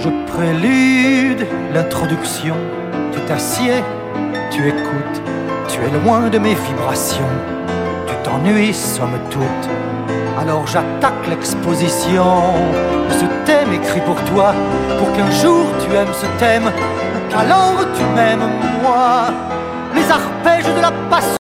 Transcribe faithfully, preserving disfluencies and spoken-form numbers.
Je prélude l'introduction, tu t'assieds, tu écoutes, tu es loin de mes vibrations, tu t'ennuies somme toute. Alors j'attaque l'exposition de ce thème écrit pour toi, pour qu'un jour tu aimes ce thème, qu'alors tu m'aimes moi. Les arpèges de la passion